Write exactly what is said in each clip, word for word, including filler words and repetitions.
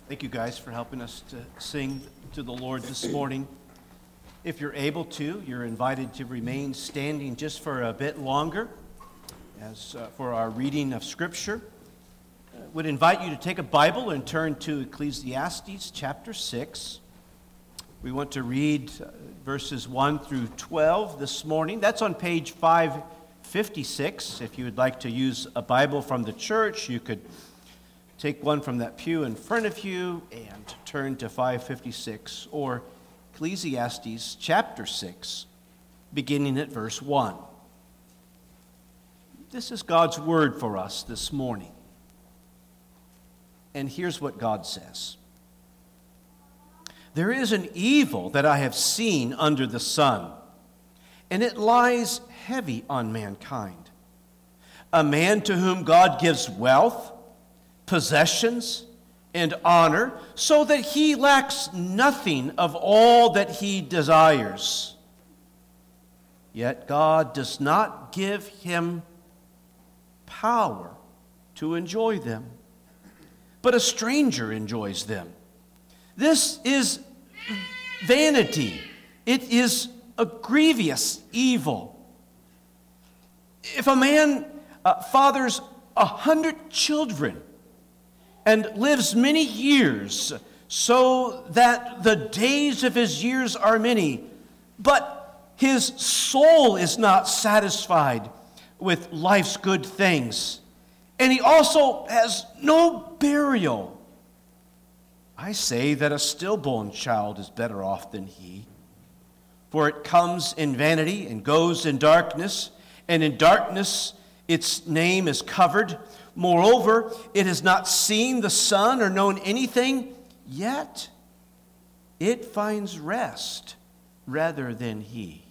Thank you guys for helping us to sing to the Lord this morning. If you're able to, you're invited to remain standing just for a bit longer as uh, for our reading of Scripture. I would invite you to take a Bible and turn to Ecclesiastes chapter six. We want to read uh, verses one through twelve this morning. That's on page five fifty-six. If you would like to use a Bible from the church, you could take one from that pew in front of you and turn to five fifty-six, or Ecclesiastes chapter six, beginning at verse one. This is God's word for us this morning. And here's what God says. There is an evil that I have seen under the sun, and it lies heavy on mankind. A man to whom God gives wealth, possessions, and honor, so that he lacks nothing of all that he desires. Yet God does not give him power to enjoy them, but a stranger enjoys them. This is vanity. It is a grievous evil. If a man uh, fathers a hundred children and lives many years, so that the days of his years are many, but his soul is not satisfied with life's good things, and he also has no burial, I say that a stillborn child is better off than he. For it comes in vanity and goes in darkness, and in darkness its name is covered. Moreover, it has not seen the sun or known anything, yet it finds rest rather than he.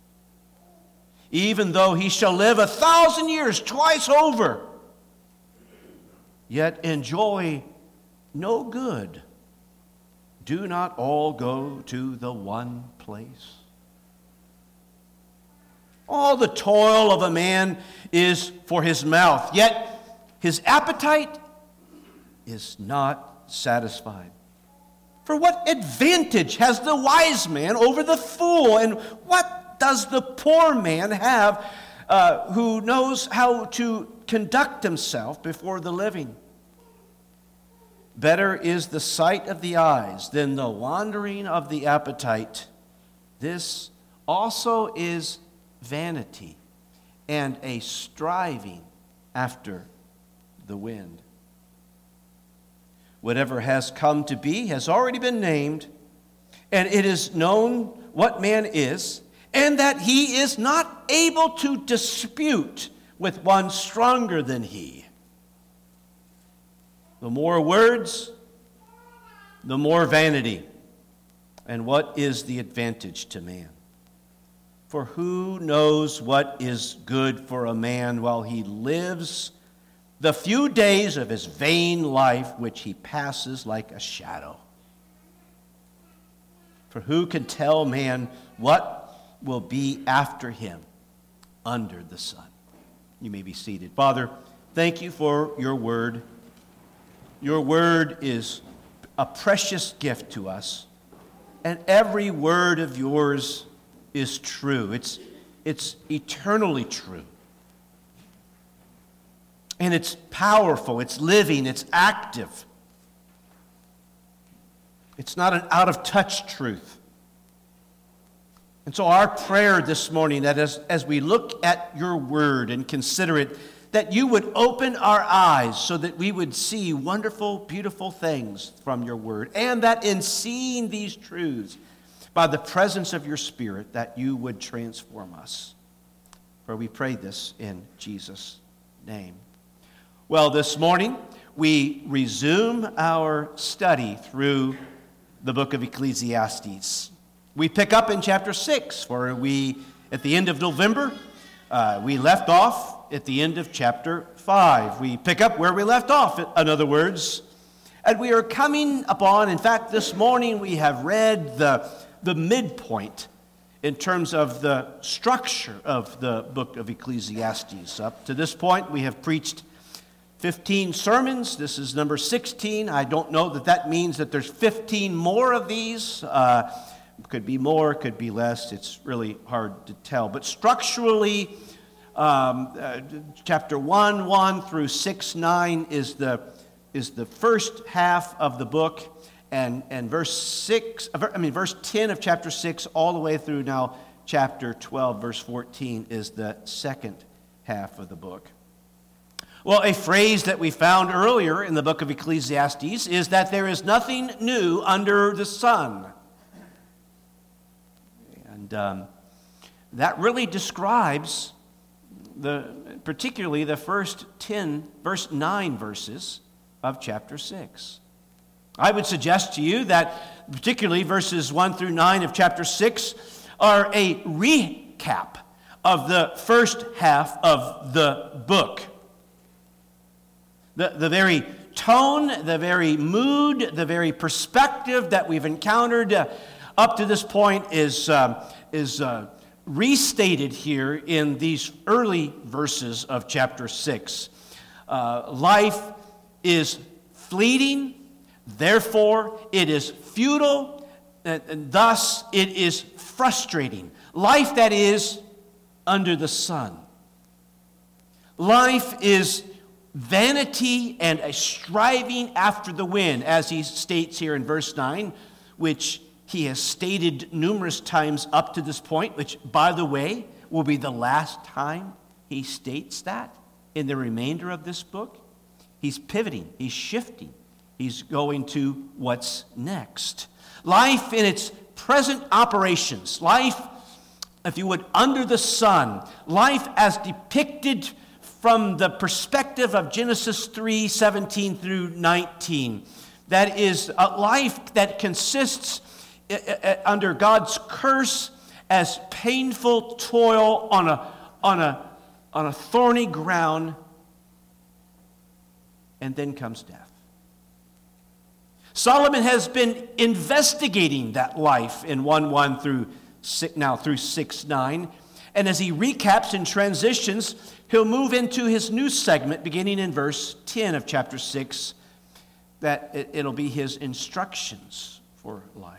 Even though he shall live a thousand years twice over, yet enjoy no good. Do not all go to the one place? All the toil of a man is for his mouth, yet his appetite is not satisfied. For what advantage has the wise man over the fool? And what does the poor man have uh, who knows how to conduct himself before the living? Better is the sight of the eyes than the wandering of the appetite. This also is vanity and a striving after the wind. Whatever has come to be has already been named, and it is known what man is, and that he is not able to dispute with one stronger than he. The more words, the more vanity. And what is the advantage to man? For who knows what is good for a man while he lives the few days of his vain life which he passes like a shadow? For who can tell man what will be after him under the sun? You may be seated. Father, thank you for your word. Your word is a precious gift to us, and every word of yours is true. It's, it's eternally true. And it's powerful, it's living, it's active. It's not an out-of-touch truth. And so our prayer this morning, that as, as we look at your word and consider it, that you would open our eyes so that we would see wonderful, beautiful things from your word, and that in seeing these truths, by the presence of your Spirit, that you would transform us. For we pray this in Jesus' name. Well, this morning, we resume our study through the book of Ecclesiastes. We pick up in chapter six, for we, at the end of November, uh, we left off at the end of chapter five. We pick up where we left off, in other words, and we are coming upon, in fact, this morning we have read the, the midpoint in terms of the structure of the book of Ecclesiastes. Up to this point, we have preached fifteen sermons. This is number sixteen. I don't know that that means that there's fifteen more of these. Uh, could be more, could be less. It's really hard to tell. But structurally, um, uh, chapter one, one through six, nine is the is the first half of the book, and and verse six, I mean verse ten of chapter six, all the way through now chapter twelve, verse fourteen is the second half of the book. Well, a phrase that we found earlier in the book of Ecclesiastes is that there is nothing new under the sun. And um, that really describes, the, particularly the first ten, verse nine verses of chapter six. I would suggest to you that particularly verses one through nine of chapter six are a recap of the first half of the book. The, the very tone, the very mood, the very perspective that we've encountered uh, up to this point is, uh, is uh, restated here in these early verses of chapter six. Uh, life is fleeting, therefore it is futile, and, and thus it is frustrating. Life that is under the sun. Life is vanity and a striving after the wind, as he states here in verse nine, which he has stated numerous times up to this point, which, by the way, will be the last time he states that in the remainder of this book. He's pivoting, he's shifting, he's going to what's next. Life in its present operations, life, if you would, under the sun, life as depicted from the perspective of Genesis three, seventeen through nineteen. That is a life that consists under God's curse as painful toil on a, on a, on a thorny ground, and then comes death. Solomon has been investigating that life in one one through six, now through six nine, and as he recaps and transitions, he'll move into his new segment beginning in verse ten of chapter six, that it, it'll be his instructions for life.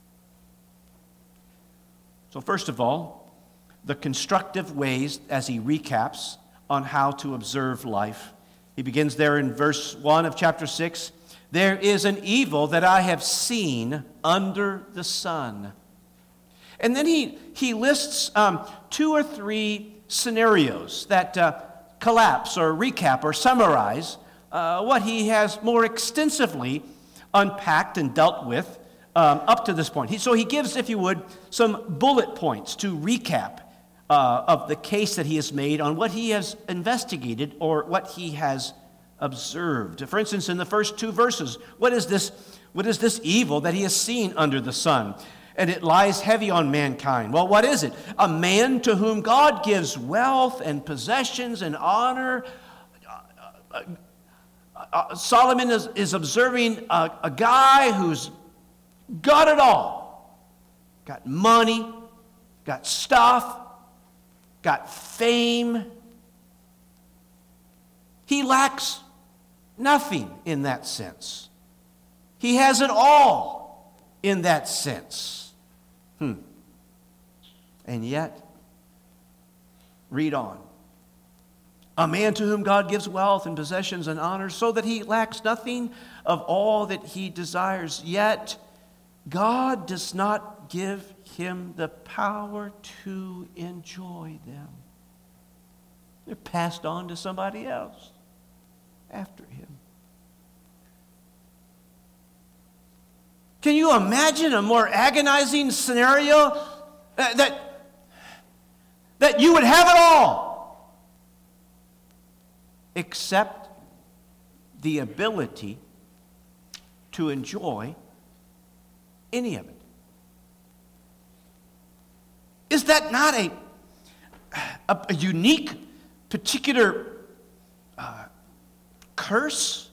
So first of all, the constructive ways as he recaps on how to observe life. He begins there in verse one of chapter six. There is an evil that I have seen under the sun. And then he, he lists um, two or three scenarios that uh, collapse or recap or summarize uh, what he has more extensively unpacked and dealt with um, up to this point. He, so he gives, if you would, some bullet points to recap uh, of the case that he has made on what he has investigated or what he has observed. For instance, in the first two verses, what is this, what is this evil that he has seen under the sun? And it lies heavy on mankind. Well, what is it? A man to whom God gives wealth and possessions and honor. Uh, uh, uh, Solomon is, is observing a, a guy who's got it all. Got money, got stuff, got fame. He lacks nothing in that sense. He has it all in that sense. Hmm. And yet, read on. A man to whom God gives wealth and possessions and honor, so that he lacks nothing of all that he desires. Yet, God does not give him the power to enjoy them. They're passed on to somebody else after him. Can you imagine a more agonizing scenario? That, that you would have it all, except the ability to enjoy any of it. Is that not a, a, a unique, particular uh, curse?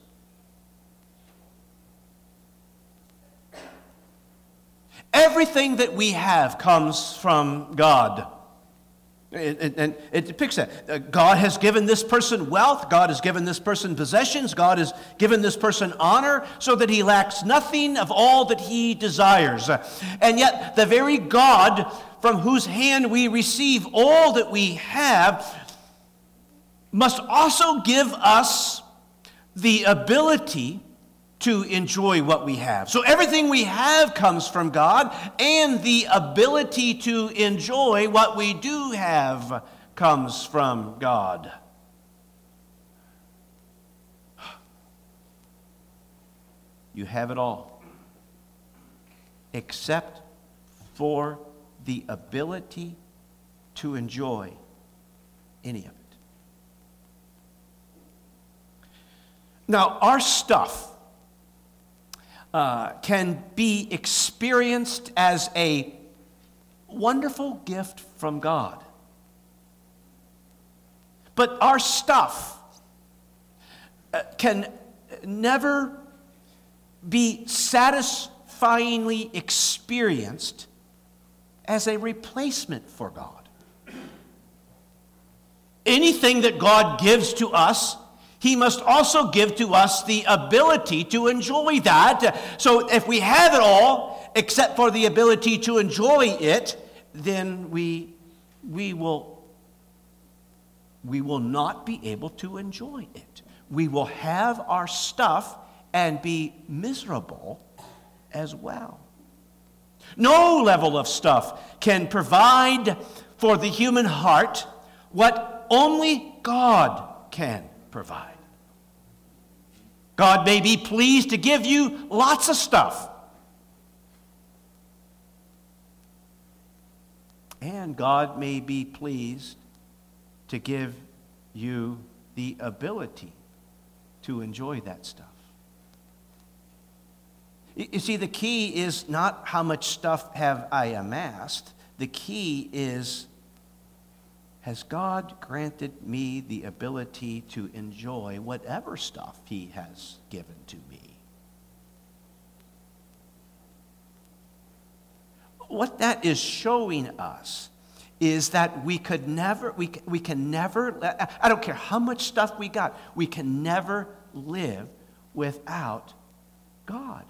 Everything that we have comes from God. And it, it depicts that. God has given this person wealth. God has given this person possessions. God has given this person honor so that he lacks nothing of all that he desires. And yet the very God from whose hand we receive all that we have must also give us the ability to enjoy what we have. So everything we have comes from God, and the ability to enjoy what we do have comes from God. You have it all, except for the ability to enjoy any of it. Now, our stuff Uh, can be experienced as a wonderful gift from God. But our stuff uh, can never be satisfyingly experienced as a replacement for God. Anything that God gives to us, He must also give to us the ability to enjoy that. So if we have it all, except for the ability to enjoy it, then we, we, will, we will not be able to enjoy it. We will have our stuff and be miserable as well. No level of stuff can provide for the human heart what only God can provide. God may be pleased to give you lots of stuff. And God may be pleased to give you the ability to enjoy that stuff. You see, the key is not how much stuff have I amassed. The key is, has God granted me the ability to enjoy whatever stuff He has given to me? What that is showing us is that we could never, we, we can never, I don't care how much stuff we got, we can never live without God.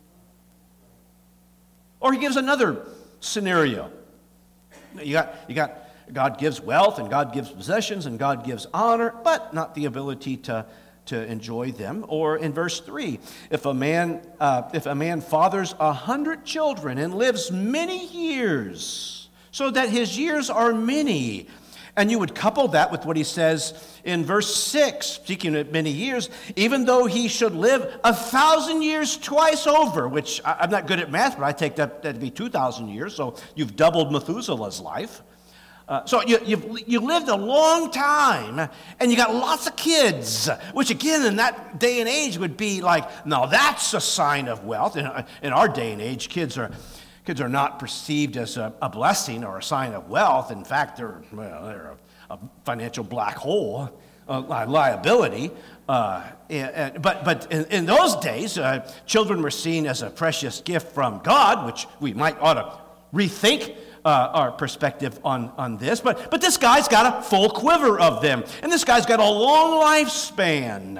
Or He gives another scenario. You got, you got, God gives wealth, and God gives possessions, and God gives honor, but not the ability to, to enjoy them. Or in verse three, if a man uh, if a man fathers a hundred children and lives many years, so that his years are many, and you would couple that with what he says in verse six, speaking of many years, even though he should live a thousand years twice over, which I, I'm not good at math, but I take that, that to be two thousand years, so you've doubled Methuselah's life. Uh, so you, you've you lived a long time, and you got lots of kids, which again in that day and age would be like, now that's a sign of wealth. In, in our day and age, kids are kids are not perceived as a, a blessing or a sign of wealth. In fact, they're well, they're a, a financial black hole, a liability. Uh, and, and, but but in, in those days, uh, children were seen as a precious gift from God, which we might ought to rethink. Uh, our perspective on, on this, but, but this guy's got a full quiver of them, and this guy's got a long lifespan.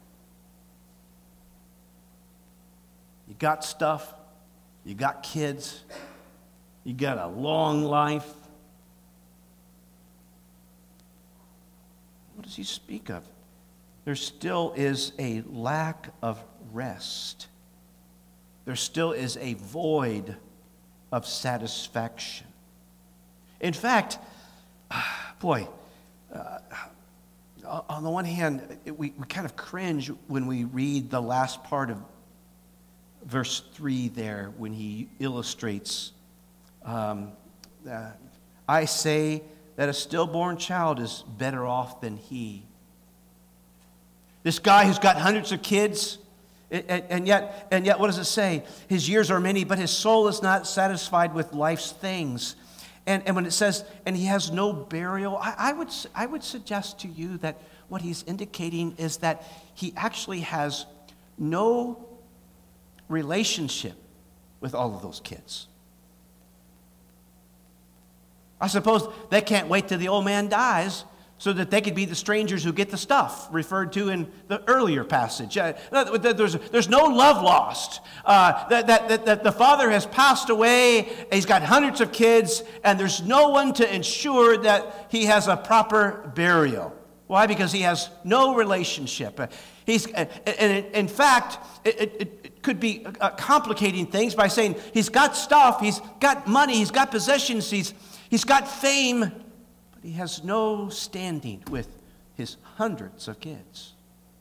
You got stuff, you got kids, you got a long life. What does he speak of? There still is a lack of rest. There still is a void of satisfaction. In fact, boy, uh, on the one hand, we, we kind of cringe when we read the last part of verse three there when he illustrates, um, uh, I say that a stillborn child is better off than he. This guy who's got hundreds of kids, and, and yet, and yet, what does it say? His years are many, but his soul is not satisfied with life's things. And, and when it says, and he has no burial, I, I would I would suggest to you that what he's indicating is that he actually has no relationship with all of those kids. I suppose they can't wait till the old man dies so that they could be the strangers who get the stuff referred to in the earlier passage. Uh, there's, there's no love lost. Uh, that, that, that, that the father has passed away, he's got hundreds of kids, and there's no one to ensure that he has a proper burial. Why? Because he has no relationship. Uh, he's, uh, and in fact, it, it, it could be uh, complicating things by saying he's got stuff, he's got money, he's got possessions, he's, he's got fame, he has no standing with his hundreds of kids.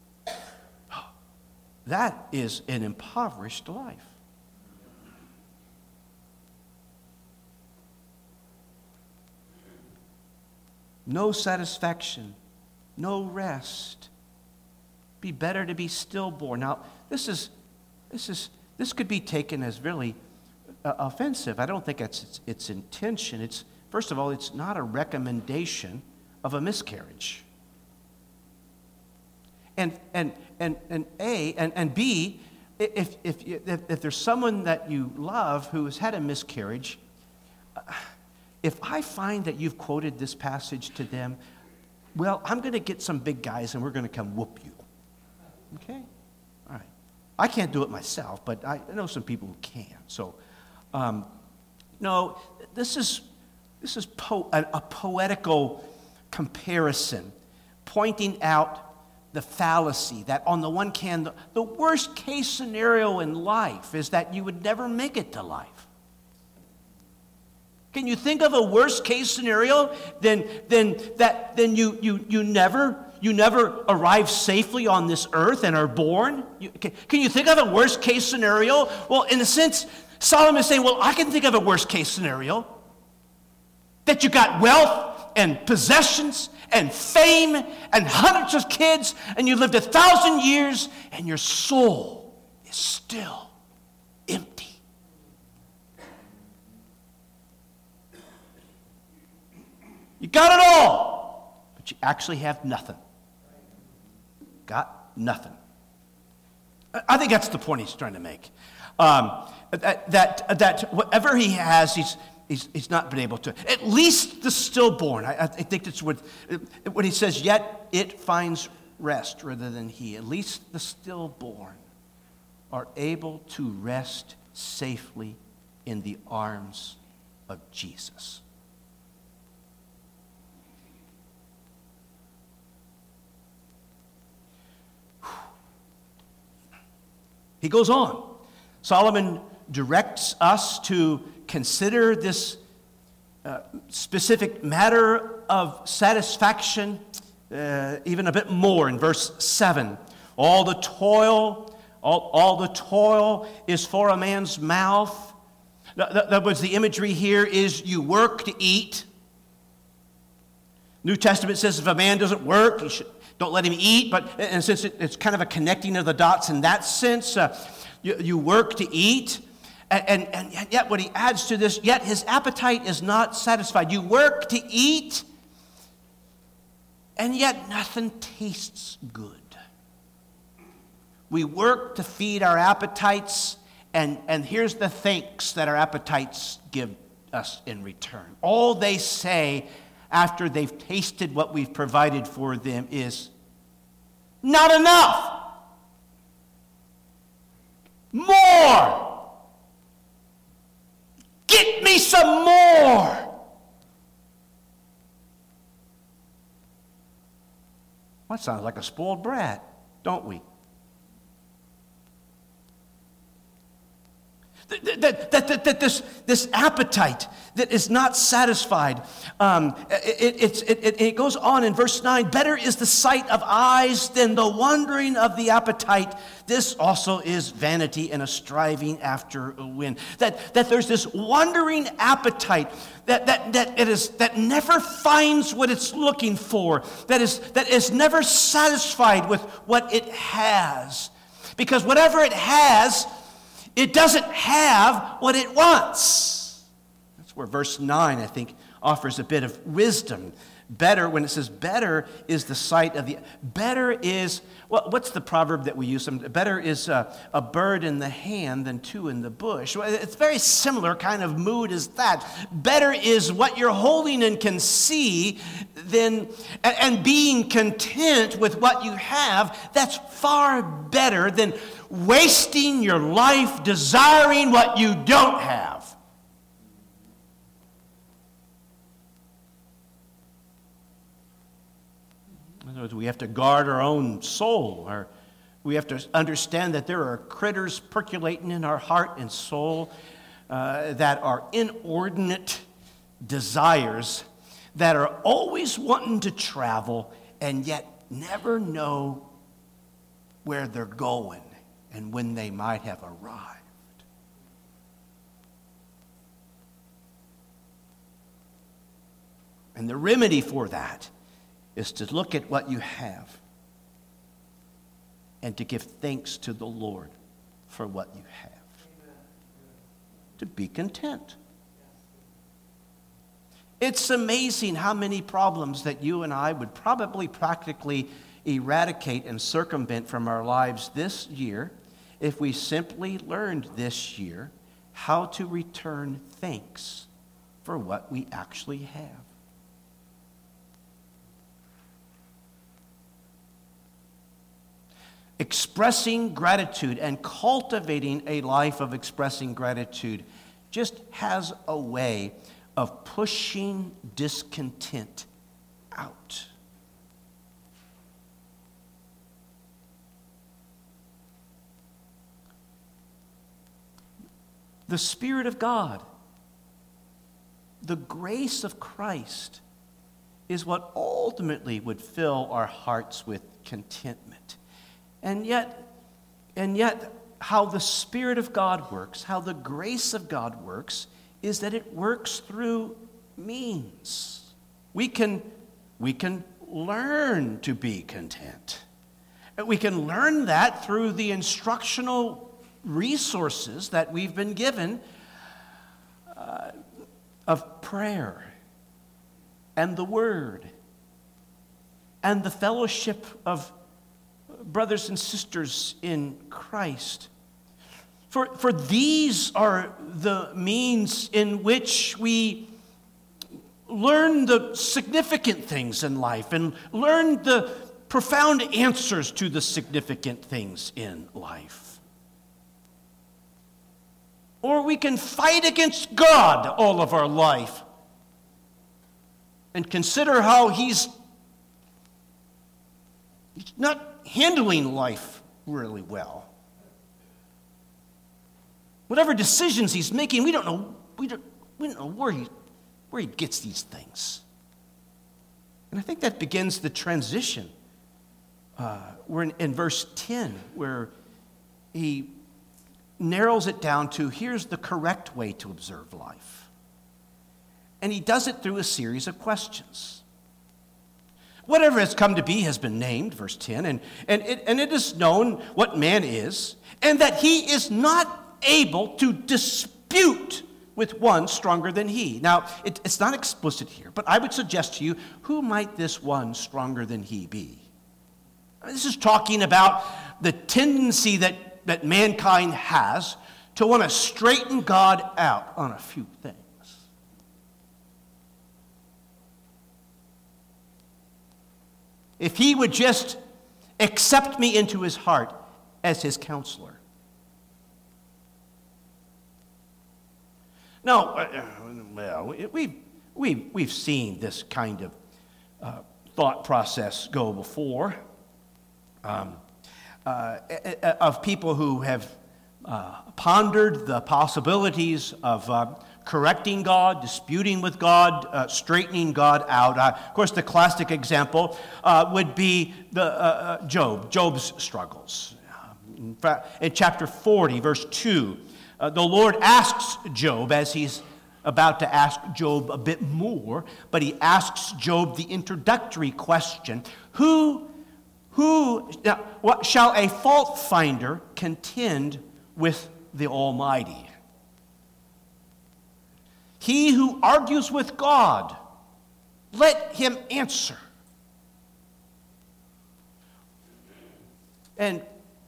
That is an impoverished life. No satisfaction, no rest. Be better to be stillborn. Now, this is this is this could be taken as really uh, offensive. I don't think that's its, its intention. It's First of all, it's not a recommendation of a miscarriage. And and and and A and, and B, if, if if if there's someone that you love who has had a miscarriage, if I find that you've quoted this passage to them, well, I'm going to get some big guys and we're going to come whoop you. Okay? All right. I can't do it myself, but I know some people who can. So, um, no, this is This is po- a, a poetical comparison, pointing out the fallacy that on the one hand, the, the worst case scenario in life is that you would never make it to life. Can you think of a worst case scenario than, than that than you you you never you never arrive safely on this earth and are born? You, can, can you think of a worst case scenario? Well, in a sense, Solomon is saying, well, I can think of a worst case scenario. That you got wealth and possessions and fame and hundreds of kids and you lived a thousand years and your soul is still empty. You got it all, but you actually have nothing. Got nothing. I think that's the point he's trying to make. Um, that, that, that whatever he has, he's He's, he's not been able to. At least the stillborn. I, I think that's what, when he says, yet it finds rest rather than he. At least the stillborn are able to rest safely in the arms of Jesus. He goes on. Solomon directs us to consider this uh, specific matter of satisfaction uh, even a bit more in verse seven. All the toil, all, all the toil is for a man's mouth. That, that was the imagery here is you work to eat. New Testament says if a man doesn't work, you should, don't let him eat. But and since it, it's kind of a connecting of the dots in that sense, uh, you, you work to eat. And, and, and yet what he adds to this, yet his appetite is not satisfied. You work to eat, and yet nothing tastes good. We work to feed our appetites, and, and here's the thanks that our appetites give us in return. All they say after they've tasted what we've provided for them is, not enough. More. Get me some more. That sounds like a spoiled brat, don't we? That, that, that, that this, this appetite that is not satisfied, um, it, it, it, it goes on in verse nine, better is the sight of eyes than the wandering of the appetite. This also is vanity and a striving after a wind. That, that there's this wandering appetite that, that, that, it is, that never finds what it's looking for, that is, that is never satisfied with what it has. Because whatever it has, it doesn't have what it wants. That's where verse nine, I think, offers a bit of wisdom. Better, when it says better is the sight of the, better is Well, what's the proverb that we use? Better is a, a bird in the hand than two in the bush. Well, it's very similar kind of mood as that. Better is what you're holding and can see than, and, and being content with what you have. That's far better than wasting your life desiring what you don't have. We have to guard our own soul. Or we have to understand that there are critters percolating in our heart and soul uh, that are inordinate desires that are always wanting to travel and yet never know where they're going and when they might have arrived. And the remedy for that is to look at what you have and to give thanks to the Lord for what you have. To be content. It's amazing how many problems that you and I would probably practically eradicate and circumvent from our lives this year if we simply learned this year how to return thanks for what we actually have. Expressing gratitude and cultivating a life of expressing gratitude just has a way of pushing discontent out. The Spirit of God, the grace of Christ, is what ultimately would fill our hearts with contentment. And yet, and yet, how the Spirit of God works, how the grace of God works, is that it works through means. We can, we can learn to be content. We can learn that through the instructional resources that we've been given uh, of prayer and the Word and the fellowship of brothers and sisters in Christ. For, for these are the means in which we learn the significant things in life and learn the profound answers to the significant things in life. Or we can fight against God all of our life and consider how he's, he's not handling life really well. Whatever decisions he's making, we don't know, we don't, we don't know where he, where he gets these things. And I think that begins the transition. Uh, we're in, in verse ten, where he narrows it down to here's the correct way to observe life. And he does it through a series of questions. Whatever has come to be has been named, verse ten, and, and, it, and it is known what man is, and that he is not able to dispute with one stronger than he. Now, it, it's not explicit here, but I would suggest to you, who might this one stronger than he be? This is talking about the tendency that, that mankind has to want to straighten God out on a few things. If he would just accept me into his heart as his counselor. Now, uh, well, we've, we've, we've seen this kind of uh, thought process go before um, uh, of people who have uh, pondered the possibilities of uh, correcting God, disputing with God, uh, straightening God out. Uh, of course, the classic example uh, would be the uh, uh, Job, Job's struggles. In fact, in chapter forty, verse two, uh, the Lord asks Job, as he's about to ask Job a bit more, but he asks Job the introductory question, who, who, now, what, shall a fault finder contend with the Almighty? He who argues with God, let him answer. and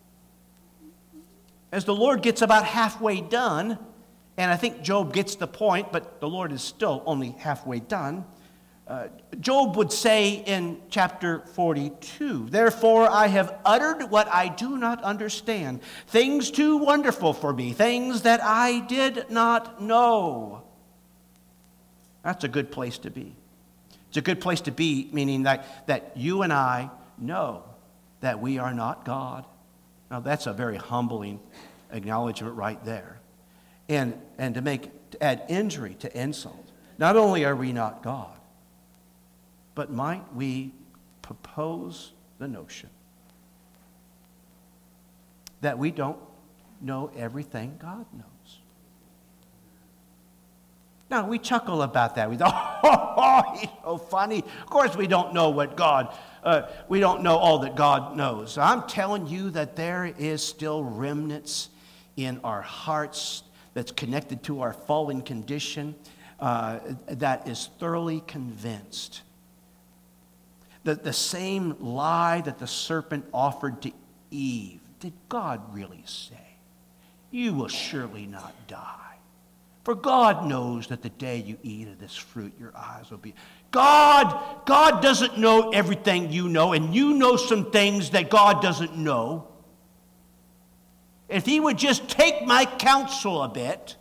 as the Lord gets about halfway done, and I think Job gets the point, but the Lord is still only halfway done, uh, Job would say in chapter forty-two, "Therefore I have uttered what I do not understand, things too wonderful for me, things that I did not know." That's a good place to be. It's a good place to be, meaning that, that you and I know that we are not God. Now that's a very humbling acknowledgement right there. And, and to make to add injury to insult, not only are we not God, but might we propose the notion that we don't know everything God knows. Now, we chuckle about that. We go, oh, he's so funny. Of course we don't know what God, uh, we don't know all that God knows. I'm telling you that there is still remnants in our hearts that's connected to our fallen condition uh, that is thoroughly convinced that the same lie that the serpent offered to Eve, did God really say, "You will surely not die"? For God knows that the day you eat of this fruit, your eyes will be. God, God doesn't know everything you know, and you know some things that God doesn't know. If he would just take my counsel a bit,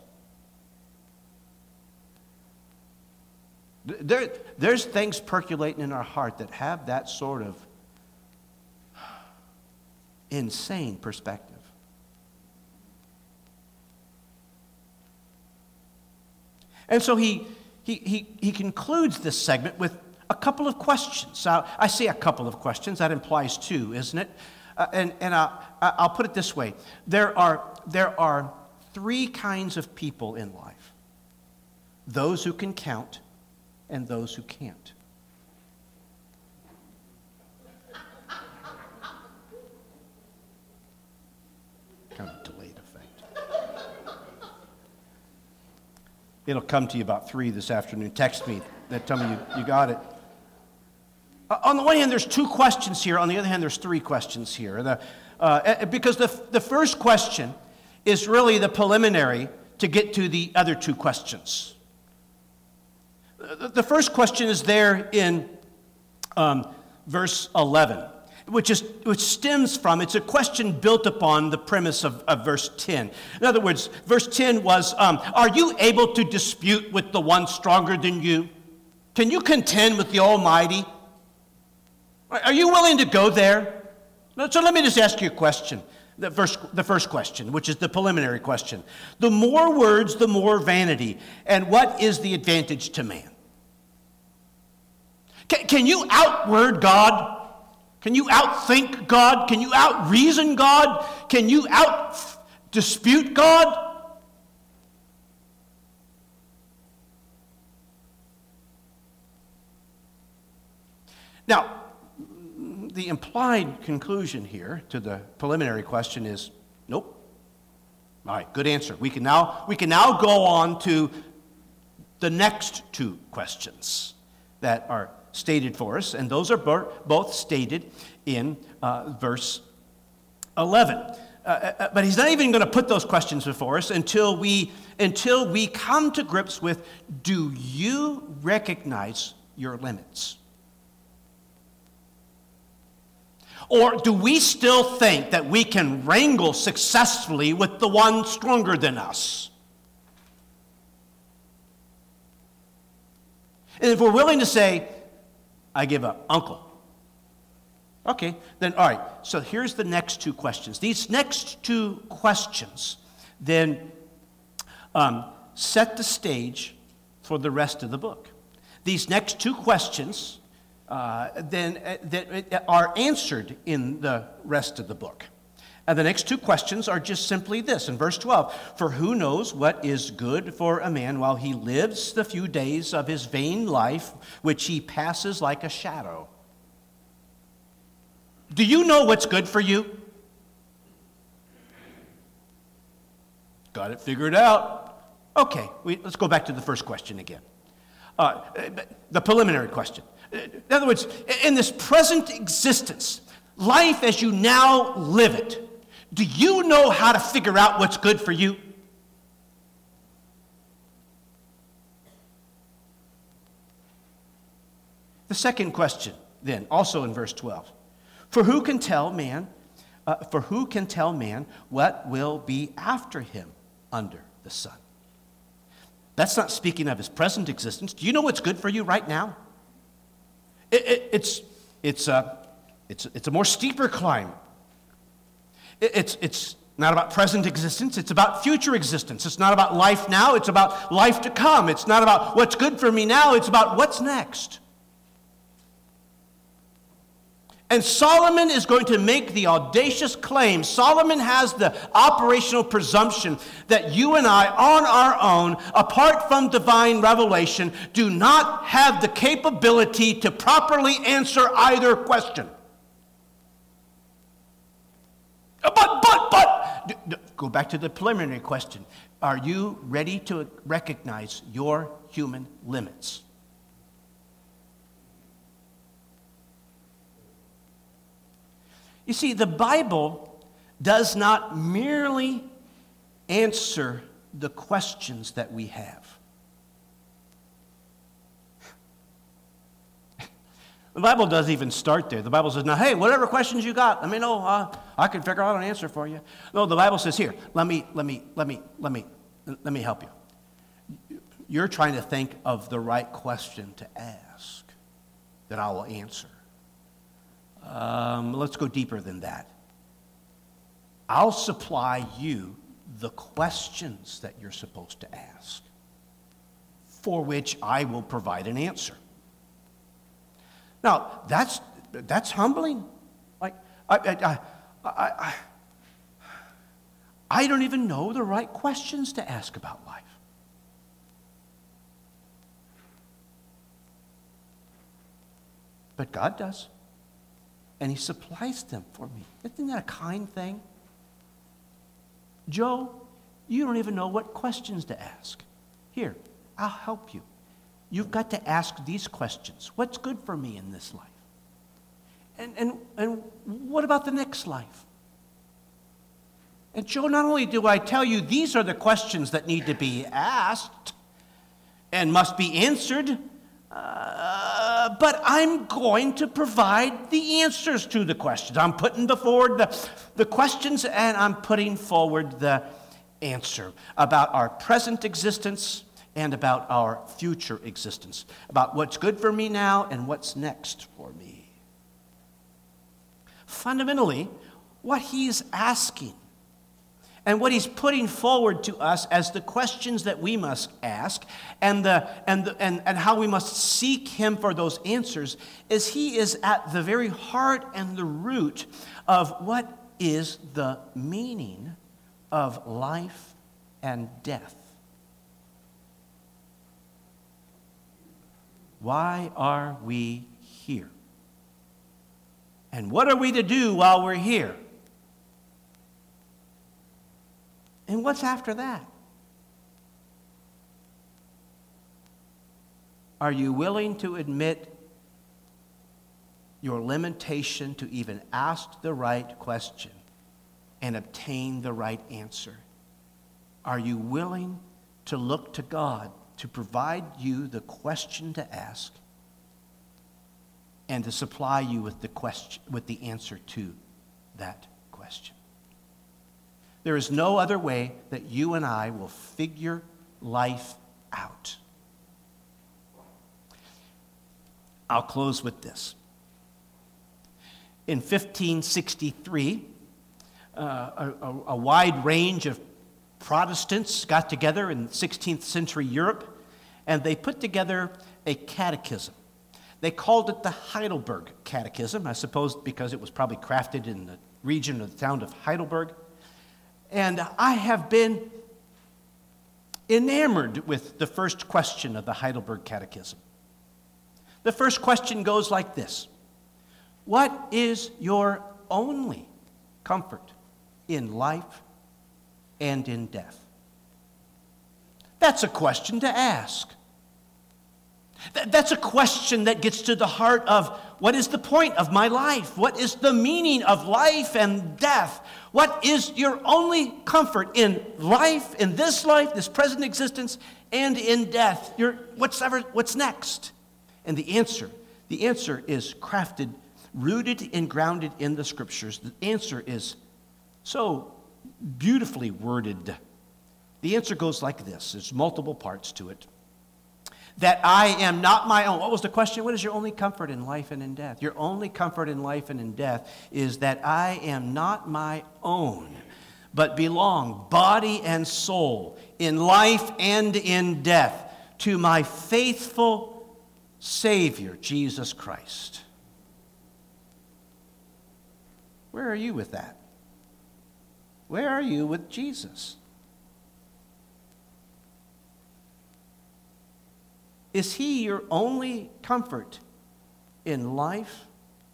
there, there's things percolating in our heart that have that sort of insane perspective. And so he, he, he, he concludes this segment with a couple of questions. Now, I say a couple of questions. That implies two, isn't it? Uh, and and I'll, I'll put it this way. There are, there are three kinds of people in life. Those who can count and those who can't. Kind of delayed effect. It'll come to you about three this afternoon. Text me. That tell me you, you got it. Uh, on the one hand, there's two questions here. On the other hand, there's three questions here. The, uh, because the, the first question is really the preliminary to get to the other two questions. The, the first question is there in um, verse eleven. Which is which stems from, it's a question built upon the premise of, of verse ten. In other words, verse ten was, um, are you able to dispute with the one stronger than you? Can you contend with the Almighty? Are you willing to go there? So let me just ask you a question. The first, the first question, which is the preliminary question. The more words, the more vanity. And what is the advantage to man? Can, can you outword God? Can you outthink God? Can you outreason God? Can you out-dispute God? Now, the implied conclusion here to the preliminary question is, nope. All right, good answer. We can now, we can now go on to the next two questions that are stated for us, and those are both stated in uh, verse eleven. Uh, uh, but he's not even going to put those questions before us until we until we come to grips with, do you recognize your limits? Or do we still think that we can wrangle successfully with the one stronger than us? And if we're willing to say, I give up, uncle. Okay, then all right, so here's the next two questions. These next two questions then um, set the stage for the rest of the book. These next two questions uh, then uh, that are answered in the rest of the book. And the next two questions are just simply this. In verse twelve, for who knows what is good for a man while he lives the few days of his vain life, which he passes like a shadow? Do you know what's good for you? Got it figured out. Okay, we, let's go back to the first question again. Uh, the preliminary question. In other words, in this present existence, life as you now live it, do you know how to figure out what's good for you? The second question, then, also in verse twelve. For who can tell man, uh, for who can tell man what will be after him under the sun? That's not speaking of his present existence. Do you know what's good for you right now? It, it, it's, it's, a, it's, it's a more steeper climb. It, it's, it's not about present existence. It's about future existence. It's not about life now. It's about life to come. It's not about what's good for me now. It's about what's next. And Solomon is going to make the audacious claim. Solomon has the operational presumption that you and I, on our own, apart from divine revelation, do not have the capability to properly answer either question. But, but, but, go back to the preliminary question. Are you ready to recognize your human limits? You see, the Bible does not merely answer the questions that we have. The Bible doesn't even start there. The Bible says, now, hey, whatever questions you got, let me know. Uh, I can figure out an answer for you. No, the Bible says, here, let me, let me, let me, let me, let me help you. You're trying to think of the right question to ask that I will answer. Um, let's go deeper than that. I'll supply you the questions that you're supposed to ask, for which I will provide an answer. Now, that's that's humbling. Like I, I, I, I, I don't even know the right questions to ask about life. But God does. And he supplies them for me. Isn't that a kind thing? Joe, you don't even know what questions to ask. Here, I'll help you. You've got to ask these questions. What's good for me in this life? And, and, and what about the next life? And Joe, not only do I tell you these are the questions that need to be asked and must be answered, Uh, but I'm going to provide the answers to the questions. I'm putting forward the, the questions and I'm putting forward the answer about our present existence and about our future existence, about what's good for me now and what's next for me. Fundamentally, what he's asking and what he's putting forward to us as the questions that we must ask and, the, and, the, and, and how we must seek him for those answers is he is at the very heart and the root of what is the meaning of life and death. Why are we here? And what are we to do while we're here? And what's after that? Are you willing to admit your limitation to even ask the right question and obtain the right answer? Are you willing to look to God to provide you the question to ask and to supply you with the question, with the answer to that question? There is no other way that you and I will figure life out. I'll close with this. In fifteen sixty-three, uh, a, a, a wide range of Protestants got together in sixteenth century Europe, and they put together a catechism. They called it the Heidelberg Catechism, I suppose because it was probably crafted in the region of the town of Heidelberg. And I have been enamored with the first question of the Heidelberg Catechism. The first question goes like this: what is your only comfort in life and in death? That's a question to ask. Th- That's a question that gets to the heart of what is the point of my life? What is the meaning of life and death? What is your only comfort in life, in this life, this present existence, and in death? Your, what's, ever, what's next? And the answer, the answer is crafted, rooted and grounded in the Scriptures. The answer is so beautifully worded. The answer goes like this. There's multiple parts to it. That I am not my own. What was the question? What is your only comfort in life and in death? Your only comfort in life and in death is that I am not my own, but belong, body and soul, in life and in death, to my faithful Savior, Jesus Christ. Where are you with that? Where are you with Jesus? Is he your only comfort in life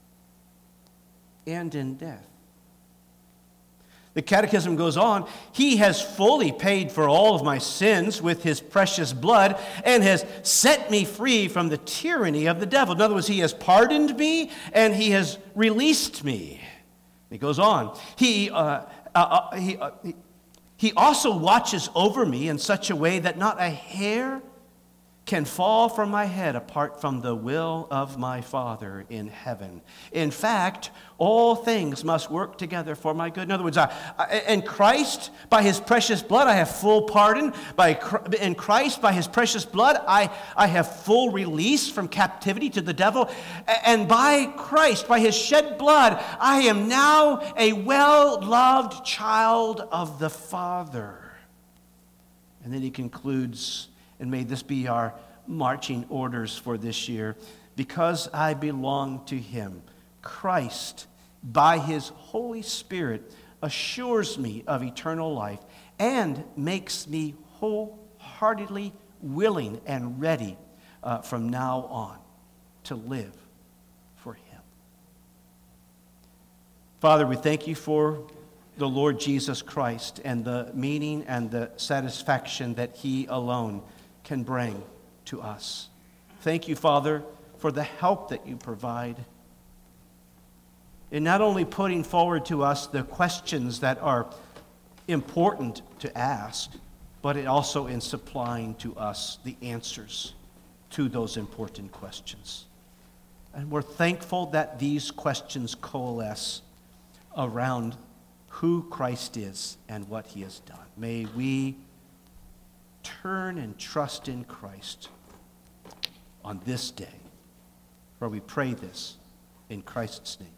and in death? The Catechism goes on, he has fully paid for all of my sins with his precious blood and has set me free from the tyranny of the devil. In other words, he has pardoned me and he has released me. He goes on, he, uh, uh, uh, he, uh, he, he also watches over me in such a way that not a hair can fall from my head apart from the will of my Father in heaven. In fact, all things must work together for my good. In other words, I, I, in Christ, by his precious blood, I have full pardon. By, in Christ, by his precious blood, I, I have full release from captivity to the devil. And by Christ, by his shed blood, I am now a well-loved child of the Father. And then he concludes, and may this be our marching orders for this year. Because I belong to him, Christ, by his Holy Spirit, assures me of eternal life and makes me wholeheartedly willing and ready uh, from now on to live for him. Father, we thank you for the Lord Jesus Christ and the meaning and the satisfaction that he alone can bring to us. Thank you, Father, for the help that you provide in not only putting forward to us the questions that are important to ask, but it also in supplying to us the answers to those important questions. And we're thankful that these questions coalesce around who Christ is and what he has done. May we turn and trust in Christ on this day, for we pray this in Christ's name.